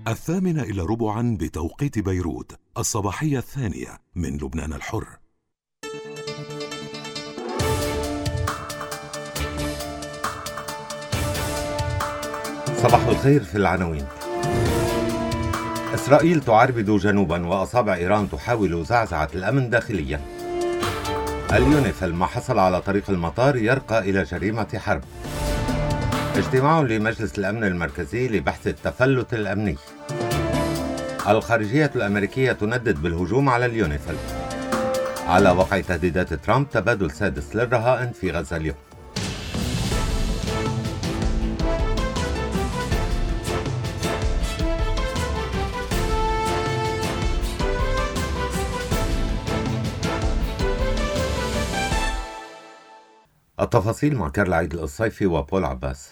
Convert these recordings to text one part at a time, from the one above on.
8:45 بتوقيت بيروت، الصباحية الثانية من لبنان الحر. صباح الخير. في العناوين: إسرائيل تعربد جنوبا وأصابع إيران تحاول زعزعة الأمن داخليا. اليونيفيل ما حصل على طريق المطار يرقى إلى جريمة حرب. اجتماع لمجلس الأمن المركزي لبحث التفلت الأمني. الخارجية الأمريكية تندد بالهجوم على اليونيفيل. على وقع تهديدات ترامب تبادل سادس للرهائن في غزة اليوم. التفاصيل مع كارل عيد الصيفي وبول عباس.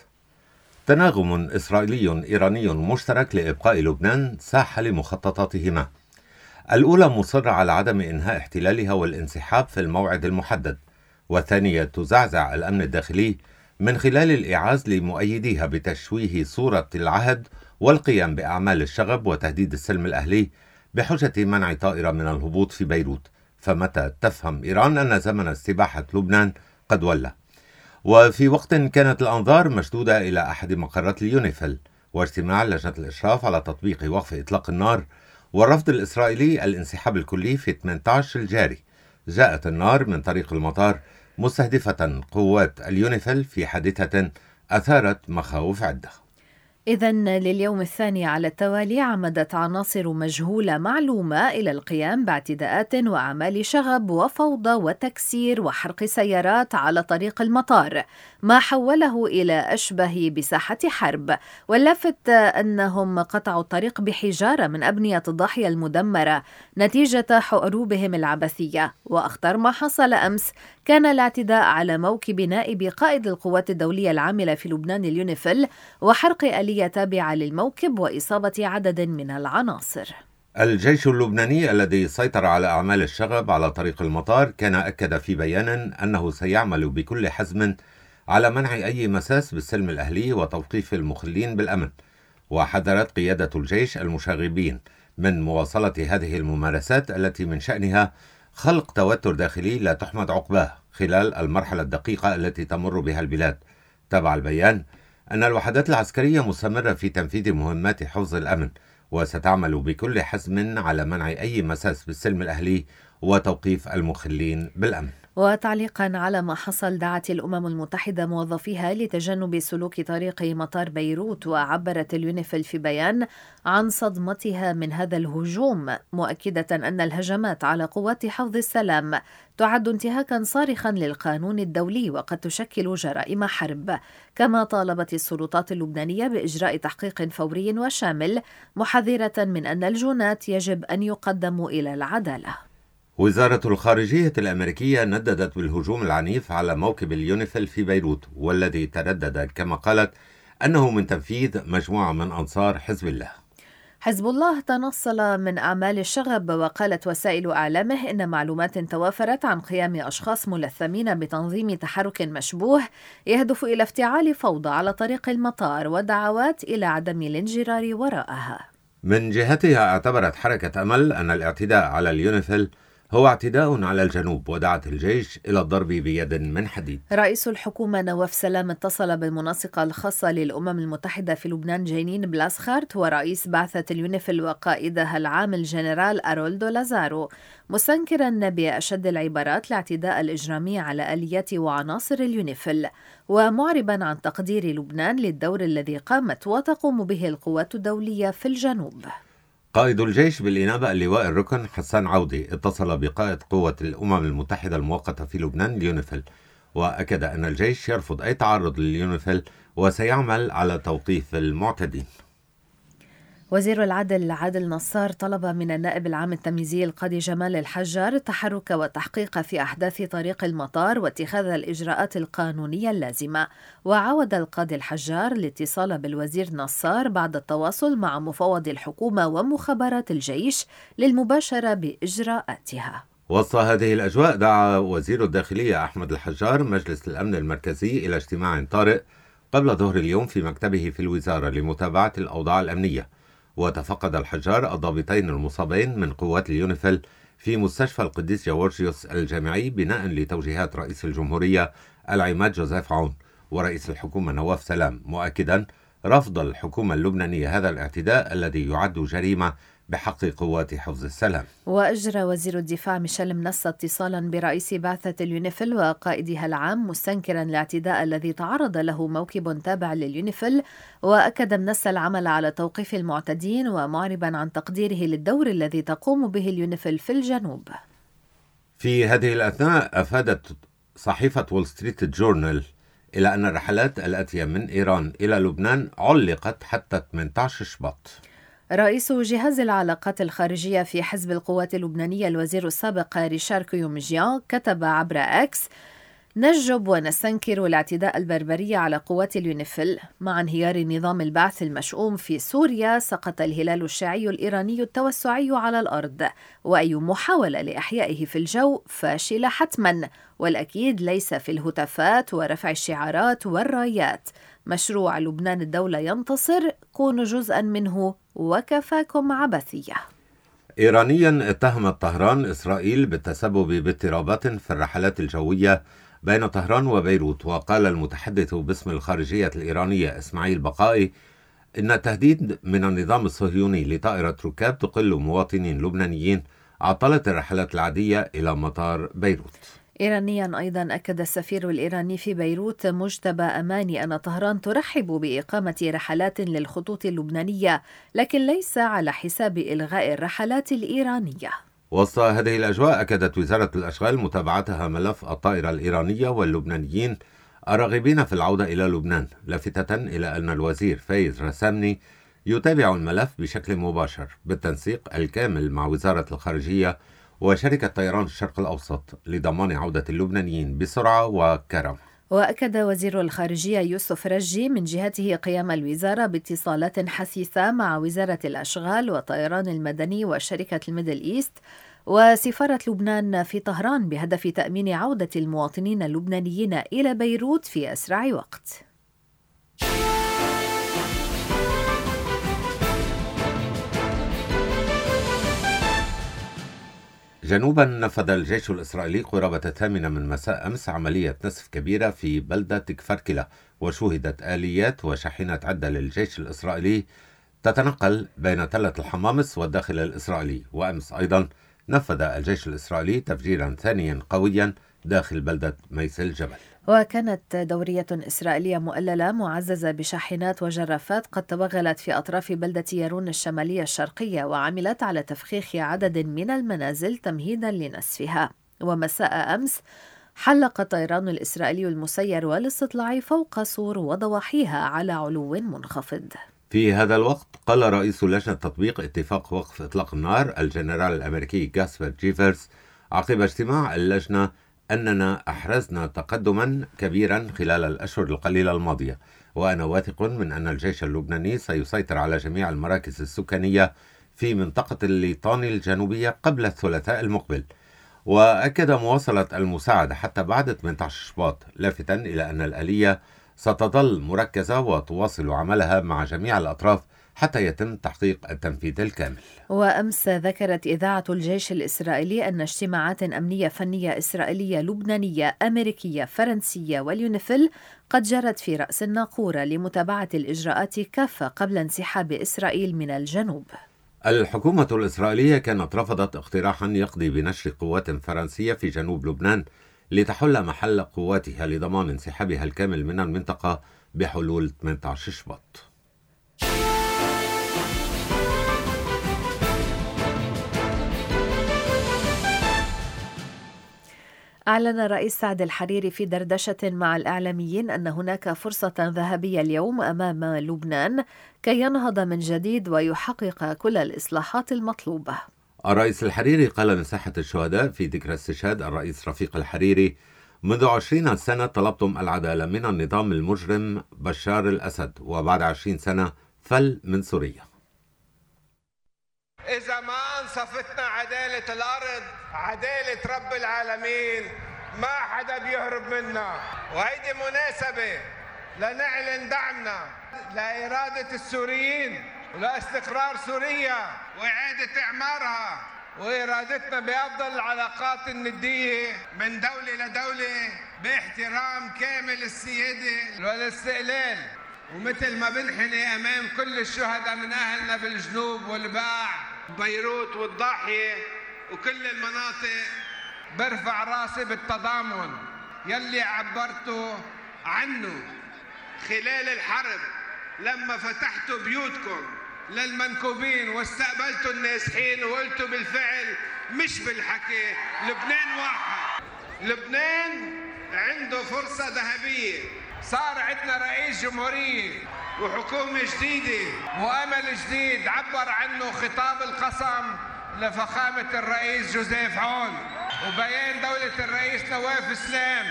تناغم إسرائيلي إيراني مشترك لإبقاء لبنان ساحة لمخططاتهما. الأولى مصرة على عدم إنهاء احتلالها والانسحاب في الموعد المحدد، والثانية تزعزع الأمن الداخلي من خلال الإعاز لمؤيديها بتشويه صورة العهد والقيام بأعمال الشغب وتهديد السلم الأهلي بحجة منع طائرة من الهبوط في بيروت. فمتى تفهم إيران أن زمن استباحة لبنان قد ولى؟ وفي وقت كانت الأنظار مشدودة إلى أحد مقرات اليونيفيل واجتماع لجنة الإشراف على تطبيق وقف إطلاق النار والرفض الإسرائيلي الانسحاب الكلي في 18 الجاري، جاءت النار من طريق المطار مستهدفة قوات اليونيفيل في حادثة أثارت مخاوف عدة. إذن لليوم الثاني على التوالي عمدت عناصر مجهولة معلومة إلى القيام باعتداءات وأعمال شغب وفوضى وتكسير وحرق سيارات على طريق المطار، ما حوله إلى أشبه بساحة حرب. واللافت أنهم قطعوا الطريق بحجارة من أبنية الضاحية المدمرة نتيجة حروبهم العبثية. وأخطر ما حصل أمس كان الاعتداء على موكب نائب قائد القوات الدولية العاملة في لبنان اليونيفيل وحرق آلية تابعة للموكب وإصابة عدد من العناصر. الجيش اللبناني الذي سيطر على أعمال الشغب على طريق المطار كان أكد في بيان أنه سيعمل بكل حزم على منع أي مساس بالسلم الأهلي وتوقيف المخلين بالأمن. وحذرت قيادة الجيش المشاغبين من مواصلة هذه الممارسات التي من شأنها خلق توتر داخلي لا تحمد عقباه خلال المرحلة الدقيقة التي تمر بها البلاد. تبع البيان أن الوحدات العسكرية مستمرة في تنفيذ مهمات حفظ الأمن، وستعمل بكل حزم على منع أي مساس بالسلم الأهلي وتوقيف المخلين بالأمن. وتعليقا على ما حصل، دعت الأمم المتحدة موظفيها لتجنب سلوك طريق مطار بيروت. وعبرت اليونيفيل في بيان عن صدمتها من هذا الهجوم، مؤكدة أن الهجمات على قوات حفظ السلام تعد انتهاكا صارخا للقانون الدولي وقد تشكل جرائم حرب. كما طالبت السلطات اللبنانية بإجراء تحقيق فوري وشامل، محذرة من أن الجنات يجب أن يقدموا إلى العدالة. وزارة الخارجية الأمريكية نددت بالهجوم العنيف على موكب اليونيفيل في بيروت، والذي تردد كما قالت أنه من تنفيذ مجموعة من أنصار حزب الله. حزب الله تنصل من أعمال الشغب، وقالت وسائل إعلامه إن معلومات توافرت عن قيام أشخاص ملثمين بتنظيم تحرك مشبوه يهدف إلى افتعال فوضى على طريق المطار ودعوات إلى عدم الانجرار وراءها. من جهتها اعتبرت حركة أمل أن الاعتداء على اليونيفيل هو اعتداء على الجنوب، ودعت الجيش إلى الضرب بيد من حديد. رئيس الحكومة نواف سلام اتصل بالمنسقة الخاصة للأمم المتحدة في لبنان جينين بلاسخارت ورئيس بعثة اليونيفيل وقائدها العام الجنرال أرولدو لازارو، مستنكرا بأشد العبارات الاعتداء الإجرامي على آليات وعناصر اليونيفيل، ومعربا عن تقدير لبنان للدور الذي قامت وتقوم به القوات الدولية في الجنوب. قائد الجيش بالإنابة اللواء الركن حسان عودي اتصل بقائد قوة الأمم المتحدة المؤقتة في لبنان اليونيفيل، وأكد أن الجيش يرفض أي تعرض لليونيفيل وسيعمل على توقيف المعتدين. وزير العدل عادل نصار طلب من النائب العام التمييزي القاضي جمال الحجار التحرك والتحقيق في أحداث طريق المطار واتخاذ الإجراءات القانونية اللازمة. وعاود القاضي الحجار الاتصال بالوزير نصار بعد التواصل مع مفوض الحكومة ومخابرات الجيش للمباشرة بإجراءاتها. وسط هذه الأجواء دعا وزير الداخلية أحمد الحجار مجلس الأمن المركزي إلى اجتماع طارئ قبل ظهر اليوم في مكتبه في الوزارة لمتابعة الأوضاع الأمنية، وتفقد الحجار الضابطين المصابين من قوات اليونيفيل في مستشفى القديس جورجيوس الجامعي بناء لتوجيهات رئيس الجمهورية العماد جوزيف عون ورئيس الحكومة نواف سلام، مؤكدا رفض الحكومة اللبنانية هذا الاعتداء الذي يعد جريمة بحق قوات حفظ السلام. وأجرى وزير الدفاع ميشيل منصة اتصالا برئيس بعثة اليونيفيل وقائدها العام مستنكرا الاعتداء الذي تعرض له موكب تابع لليونيفيل، وأكد منصة العمل على توقيف المعتدين ومعربا عن تقديره للدور الذي تقوم به اليونيفيل في الجنوب. في هذه الأثناء أفادت صحيفة وول ستريت جورنال إلى أن الرحلات الآتية من إيران إلى لبنان علقت حتى 18 شباط. رئيس جهاز العلاقات الخارجية في حزب القوات اللبنانية الوزير السابق ريشار كيومجيان كتب عبر إكس: نجب ونستنكر الاعتداء البربري على قوات اليونيفيل. مع انهيار نظام البعث المشؤوم في سوريا سقط الهلال الشيعي الإيراني التوسعي على الأرض، وأي محاولة لإحيائه في الجو فاشلة حتما، والأكيد ليس في الهتافات ورفع الشعارات والرايات. مشروع لبنان الدولة ينتصر، كونوا جزءا منه وكفاكم عبثية. إيرانيا اتهمت طهران إسرائيل بالتسبب باضطرابات في الرحلات الجوية بين طهران وبيروت، وقال المتحدث باسم الخارجية الإيرانية إسماعيل بقائي إن التهديد من النظام الصهيوني لطائرة ركاب تقل مواطنين لبنانيين عطلت الرحلات العادية إلى مطار بيروت. إيرانيا أيضا أكد السفير الإيراني في بيروت مجتبى أماني أن طهران ترحب بإقامة رحلات للخطوط اللبنانية، لكن ليس على حساب إلغاء الرحلات الإيرانية. وسط هذه الأجواء أكدت وزارة الأشغال متابعتها ملف الطائرة الإيرانية واللبنانيين الراغبين في العودة إلى لبنان، لافتة إلى أن الوزير فايز رسامني يتابع الملف بشكل مباشر بالتنسيق الكامل مع وزارة الخارجية وشركة طيران الشرق الأوسط لضمان عودة اللبنانيين بسرعة وكرم. وأكد وزير الخارجية يوسف رجي من جهته قيام الوزارة باتصالات حثيثة مع وزارة الأشغال والطيران المدني وشركة الميدل إيست وسفارة لبنان في طهران بهدف تأمين عودة المواطنين اللبنانيين إلى بيروت في أسرع وقت. جنوبا نفذ الجيش الإسرائيلي قرابة 8 من مساء أمس عملية نسف كبيرة في بلدة كفر كلا، وشوهدت آليات وشاحنات عدة للجيش الإسرائيلي تتنقل بين تلة الحمامس والداخل الإسرائيلي. وأمس أيضا نفذ الجيش الإسرائيلي تفجيرا ثانيا قويا داخل بلدة ميس الجبل. وكانت دورية إسرائيلية مؤللة معززة بشاحنات وجرافات قد توغلت في أطراف بلدة يارون الشمالية الشرقية، وعملت على تفخيخ عدد من المنازل تمهيدا لنسفها. ومساء أمس حلق الطيران الإسرائيلي المسير والاستطلاعي فوق سور وضواحيها على علو منخفض. في هذا الوقت قال رئيس لجنة تطبيق اتفاق وقف إطلاق النار الجنرال الأمريكي جاسبر جيفرز عقب اجتماع اللجنة أننا أحرزنا تقدما كبيرا خلال الأشهر القليلة الماضية، وأنا واثق من أن الجيش اللبناني سيسيطر على جميع المراكز السكانية في منطقة الليطاني الجنوبية قبل الثلاثاء المقبل. وأكد مواصلة المساعدة حتى بعد 18 شباط، لافتا إلى أن الآلية ستظل مركزة وتواصل عملها مع جميع الأطراف حتى يتم تحقيق التنفيذ الكامل. وأمس ذكرت إذاعة الجيش الإسرائيلي أن اجتماعات أمنية فنية إسرائيلية لبنانية أمريكية فرنسية واليونيفيل قد جرت في رأس الناقورة لمتابعة الإجراءات كافة قبل انسحاب إسرائيل من الجنوب. الحكومة الإسرائيلية كانت رفضت اقتراحا يقضي بنشر قوات فرنسية في جنوب لبنان لتحل محل قواتها لضمان انسحابها الكامل من المنطقة بحلول 18 شباط. أعلن الرئيس سعد الحريري في دردشة مع الإعلاميين أن هناك فرصة ذهبية اليوم أمام لبنان كي ينهض من جديد ويحقق كل الإصلاحات المطلوبة. الرئيس الحريري قال من ساحة الشهداء في ذكرى استشهاد الرئيس رفيق الحريري: منذ 20 سنة طلبتم العدالة من النظام المجرم بشار الأسد، وبعد 20 سنة فل من سوريا. إذا ما أنصفتنا عدالة الأرض، عدالة رب العالمين، ما حدا بيهرب منا. وهيدي مناسبة لنعلن دعمنا لإرادة السوريين ولاستقرار سوريا وإعادة إعمارها، وإرادتنا بأفضل العلاقات الندية من دولة لدولة باحترام كامل السيادة والاستقلال. ومثل ما بنحني أمام كل الشهداء من أهلنا بالجنوب والباع بيروت والضاحية وكل المناطق، برفع راسي بالتضامن يلي عبرتوا عنه خلال الحرب لما فتحتوا بيوتكم للمنكوبين واستقبلتوا النازحين وقلتوا بالفعل مش بالحكي لبنان واحد. لبنان عنده فرصة ذهبية، صار عندنا رئيس جمهورية وحكومة جديدة وأمل جديد عبر عنه خطاب القسم لفخامة الرئيس جوزيف عون وبيان دولة الرئيس نواف سلام.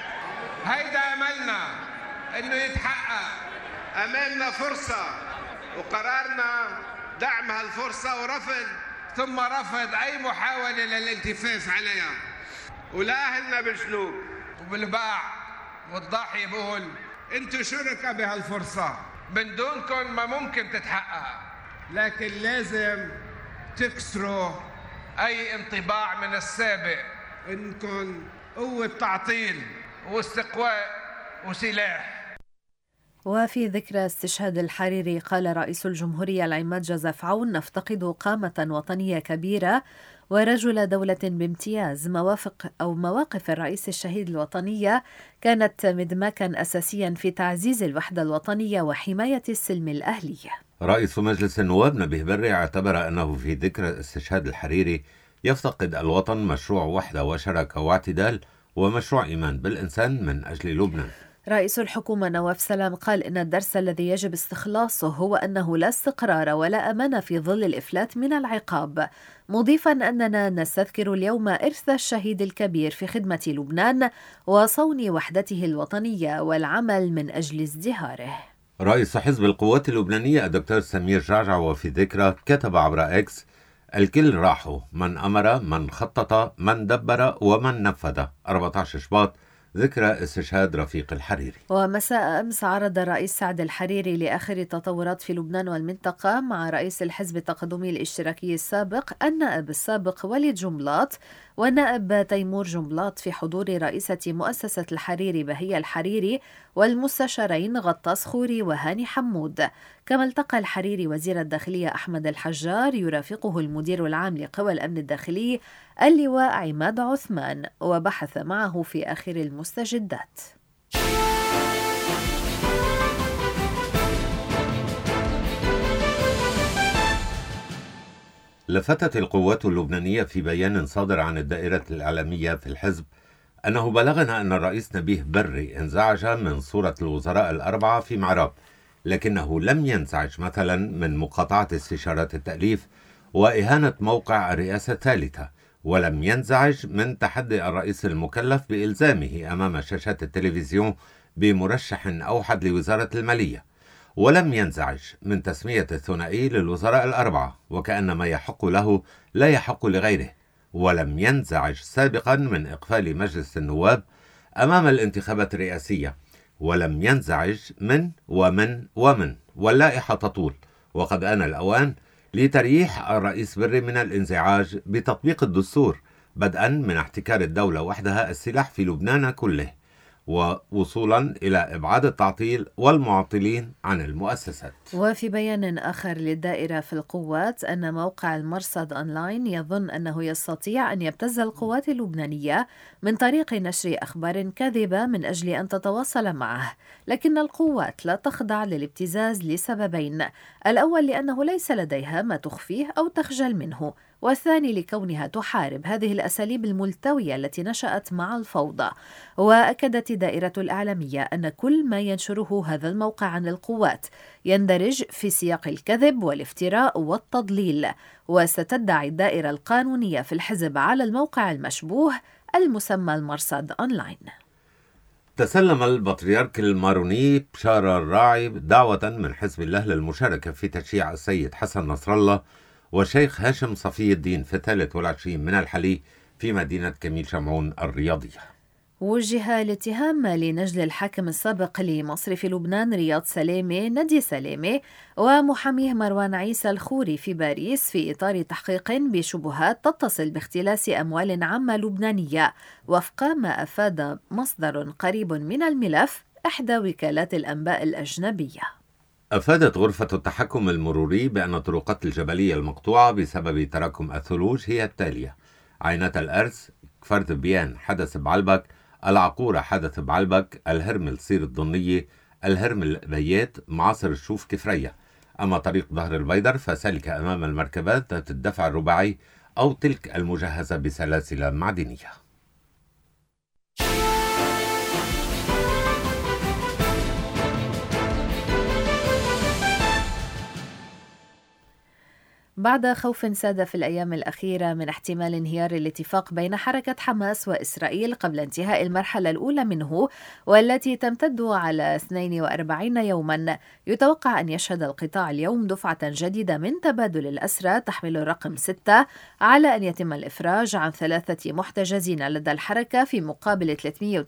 هيدا أملنا إنه يتحقق. أمامنا فرصة وقرارنا دعم هالفرصة ورفض ثم رفض أي محاولة للالتفاف عليها. ولأهلنا بالجنوب وبالباع والضاحية بقول انتوا شركاء بهالفرصة، من دونكم ما ممكن تتحقق، لكن لازم تكسروا أي انطباع من السابق إنكم قوة تعطيل واستقواء وسلاح. وفي ذكرى استشهاد الحريري قال رئيس الجمهورية العماد جوزيف عون: نفتقد قامة وطنية كبيرة ورجل دولة بامتياز. مواقف الرئيس الشهيد الوطنية كانت مدماكا أساسيا في تعزيز الوحدة الوطنية وحماية السلم الأهلي. رئيس مجلس النواب نبيه بري اعتبر أنه في ذكرى استشهاد الحريري يفتقد الوطن مشروع وحدة وشراكة واعتدال ومشروع إيمان بالإنسان من أجل لبنان. رئيس الحكومة نواف سلام قال إن الدرس الذي يجب استخلاصه هو أنه لا استقرار ولا أمان في ظل الإفلات من العقاب، مضيفا أننا نستذكر اليوم إرث الشهيد الكبير في خدمة لبنان وصون وحدته الوطنية والعمل من أجل ازدهاره. رئيس حزب القوات اللبنانية الدكتور سمير جعجع وفي ذكرى كتب عبر إكس: الكل راحوا، من أمر، من خطط، من دبر، ومن نفذ. 14 شباط ذكرى استشهاد رفيق الحريري. ومساء أمس عرض الرئيس سعد الحريري لآخر التطورات في لبنان والمنطقة مع رئيس الحزب التقدمي الاشتراكي السابق النائب السابق وليد جنبلاط والنائب تيمور جنبلاط في حضور رئيسة مؤسسة الحريري بهية الحريري والمستشارين غطاس خوري وهاني حمود. كما التقى الحريري وزير الداخلية أحمد الحجار يرافقه المدير العام لقوى الأمن الداخلي اللواء عماد عثمان وبحث معه في آخر المستجدات. لفتت القوات اللبنانية في بيان صادر عن الدائرة الإعلامية في الحزب أنه بلغنا أن الرئيس نبيه بري انزعج من صورة الوزراء الأربعة في معراب، لكنه لم ينزعج مثلا من مقاطعة استشارات التأليف وإهانة موقع الرئاسة الثالثة، ولم ينزعج من تحدي الرئيس المكلف بإلزامه أمام شاشات التلفزيون بمرشح أوحد لوزارة المالية، ولم ينزعج من تسمية الثنائي للوزراء الأربعة وكأن ما يحق له لا يحق لغيره، ولم ينزعج سابقا من إقفال مجلس النواب أمام الانتخابات الرئاسية، ولم ينزعج من ومن واللائحة تطول. وقد آن الأوان لتريح الرئيس بري من الانزعاج بتطبيق الدستور، بدءا من احتكار الدولة وحدها السلاح في لبنان كله، ووصولا إلى إبعاد التعطيل والمعطلين عن المؤسسات. وفي بيان آخر للدائرة في القوات أن موقع المرصد أونلاين يظن أنه يستطيع أن يبتز القوات اللبنانية من طريق نشر أخبار كاذبة من أجل أن تتواصل معه، لكن القوات لا تخضع للابتزاز لسببين: الأول لأنه ليس لديها ما تخفيه أو تخجل منه، والثاني لكونها تحارب هذه الأساليب الملتوية التي نشأت مع الفوضى. وأكدت الدائرة الإعلامية أن كل ما ينشره هذا الموقع عن القوات يندرج في سياق الكذب والافتراء والتضليل، وستدعي الدائرة القانونية في الحزب على الموقع المشبوه المسمى المرصد أونلاين. تسلم البطريرك الماروني بشار الراعي دعوة من حزب الله للمشاركة في تشييع السيد حسن نصر الله وشيخ هاشم صفي الدين في 23 من الحلي في مدينة كميل شمعون الرياضية. وجه الاتهام لنجل الحاكم السابق لمصرف لبنان رياض سلامة ندي سلامة ومحاميه مروان عيسى الخوري في باريس في إطار تحقيق بشبهات تتصل باختلاس أموال عامة لبنانية، وفق ما أفاد مصدر قريب من الملف إحدى وكالات الأنباء الأجنبية. أفادت غرفة التحكم المروري بأن الطرقات الجبلية المقطوعة بسبب تراكم الثلوج هي التالية: عينة الأرز، كفرت بيان حدث بعلبك، العقورة حدث بعلبك، الهرمل صير الضنية، الهرمل بيات، معاصر الشوف كفرية. أما طريق ظهر البيدر فسلك أمام المركبات ذات الدفع الرباعي أو تلك المجهزة بسلاسل معدنية. بعد خوف ساد في الأيام الأخيرة من احتمال انهيار الاتفاق بين حركة حماس وإسرائيل قبل انتهاء المرحلة الأولى منه والتي تمتد على 42 يوما، يتوقع أن يشهد القطاع اليوم دفعة جديدة من تبادل الأسرى تحمل الرقم 6 على أن يتم الإفراج عن 3 محتجزين لدى الحركة في مقابل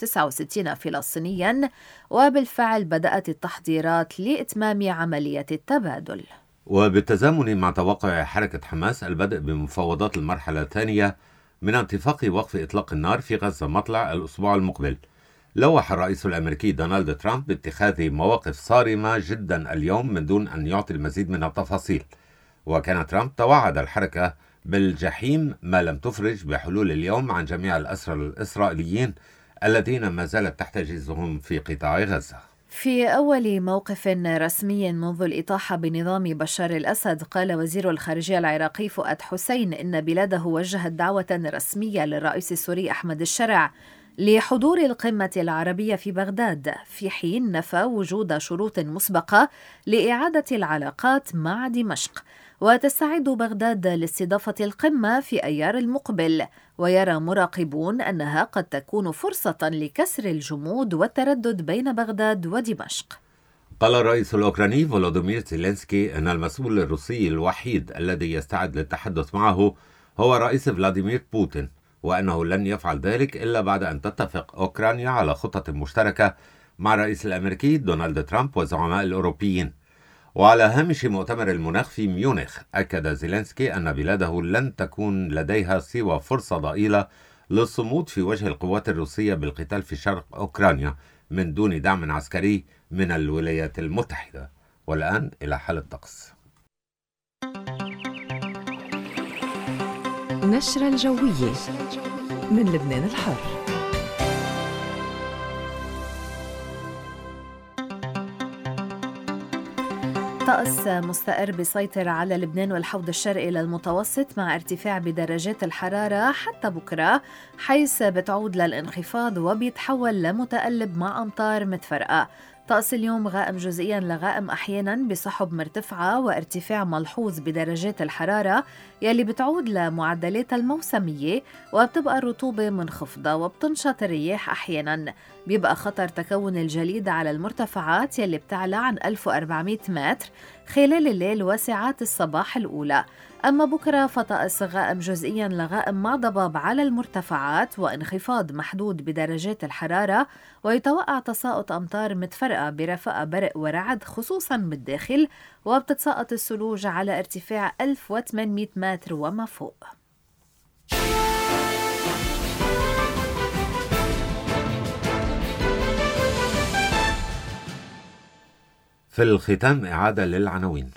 369 فلسطينيا، وبالفعل بدأت التحضيرات لإتمام عملية التبادل. وبالتزامن مع توقع حركة حماس البدء بمفاوضات المرحلة الثانية من اتفاق وقف إطلاق النار في غزة مطلع الأسبوع المقبل، لوح الرئيس الأمريكي دونالد ترامب باتخاذ مواقف صارمة جدا اليوم من دون أن يعطي المزيد من التفاصيل. وكان ترامب توعد الحركة بالجحيم ما لم تفرج بحلول اليوم عن جميع الأسرى الإسرائيليين الذين ما زالت تحتجزهم في قطاع غزة. في أول موقف رسمي منذ الإطاحة بنظام بشار الأسد، قال وزير الخارجية العراقي فؤاد حسين إن بلاده وجهت دعوة رسمية للرئيس السوري أحمد الشرع لحضور القمة العربية في بغداد، في حين نفى وجود شروط مسبقة لإعادة العلاقات مع دمشق. وتستعد بغداد لاستضافة القمة في أيار المقبل، ويرى مراقبون أنها قد تكون فرصة لكسر الجمود والتردد بين بغداد ودمشق. قال الرئيس الأوكراني فولوديمير زيلينسكي أن المسؤول الروسي الوحيد الذي يستعد للتحدث معه هو الرئيس فلاديمير بوتين، وأنه لن يفعل ذلك إلا بعد أن تتفق أوكرانيا على خطة مشتركة مع الرئيس الأمريكي دونالد ترامب والزعماء الأوروبيين. وعلى هامش مؤتمر المناخ في ميونخ، أكد زيلينسكي أن بلاده لن تكون لديها سوى فرصة ضئيلة للصمود في وجه القوات الروسية بالقتال في شرق أوكرانيا من دون دعم عسكري من الولايات المتحدة. والآن إلى حالة الطقس. نشرة الجوية من لبنان الحر. طقس مستقر بيسيطر على لبنان والحوض الشرقي للمتوسط مع ارتفاع بدرجات الحرارة حتى بكرة، حيث بتعود للانخفاض وبيتحول لمتقلب مع أمطار متفرقة. طقس اليوم غائم جزئيا لغائم أحيانا بسحب مرتفعة وارتفاع ملحوظ بدرجات الحرارة يلي بتعود لمعدلات الموسمية، وبتبقى الرطوبة منخفضة وبتنشط الرياح أحيانا. بيبقى خطر تكون الجليد على المرتفعات يلي بتعلى عن 1400 متر خلال الليل وساعات الصباح الأولى. أما بكرة فطقس غائم جزئياً لغائم مع ضباب على المرتفعات وانخفاض محدود بدرجات الحرارة، ويتوقع تساقط أمطار متفرقة برفقة برق ورعد خصوصاً بالداخل، وبتتساقط الثلوج على ارتفاع 1800 متر وما فوق. في الختام إعادة للعناوين.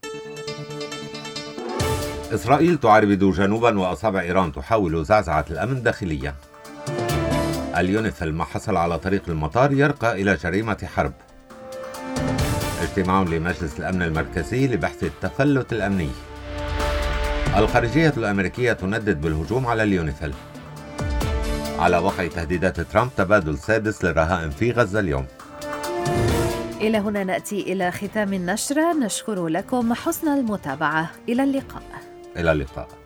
إسرائيل تعربد جنوبا وأصابع إيران تحاول زعزعة الأمن داخليا. اليونيفيل ما حصل على طريق المطار يرقى إلى جريمة حرب. اجتماع لمجلس الأمن المركزي لبحث التفلت الأمني. الخارجية الأمريكية تندد بالهجوم على اليونيفيل. على وقع تهديدات ترامب تبادل سادس للرهائن في غزة اليوم. إلى هنا نأتي إلى ختام النشرة، نشكر لكم حسن المتابعة. إلى اللقاء. إلى اللقاء.